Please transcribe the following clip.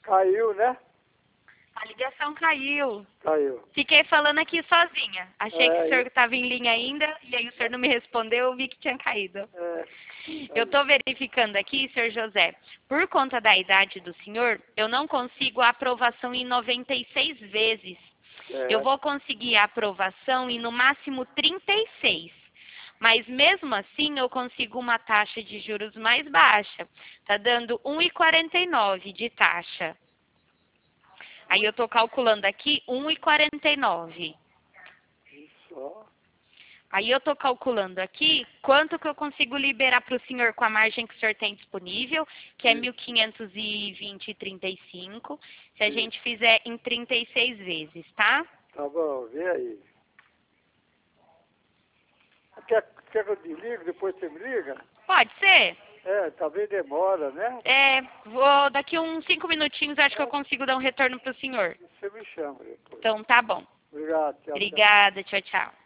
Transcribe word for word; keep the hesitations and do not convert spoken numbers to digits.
Caiu, né? A ligação caiu. Caiu. Fiquei falando aqui sozinha. Achei É, que o senhor eu- estava em linha ainda, e aí o senhor não me respondeu, eu vi que tinha caído. É, Eu estou verificando aqui, senhor José, por conta da idade do senhor, eu não consigo a aprovação em noventa e seis vezes. é, Eu vou conseguir a aprovação em no máximo trinta e seis. Mas mesmo assim eu consigo uma taxa de juros mais baixa. Está dando um vírgula quarenta e nove de taxa. Aí eu estou calculando aqui um vírgula quarenta e nove. só. Aí eu estou calculando aqui quanto que eu consigo liberar para o senhor com a margem que o senhor tem disponível, que é Sim. mil quinhentos e vinte e trinta e cinco, se a Sim. gente fizer em trinta e seis vezes, tá? Tá bom, vê aí. Quer, quer que eu desligue, depois você me liga? Pode ser? É, talvez demora, né? É, vou, daqui uns cinco minutinhos acho que eu consigo dar um retorno para o senhor. Você me chama depois. Então tá bom. Obrigado, tchau, tchau. Obrigada, tchau, tchau.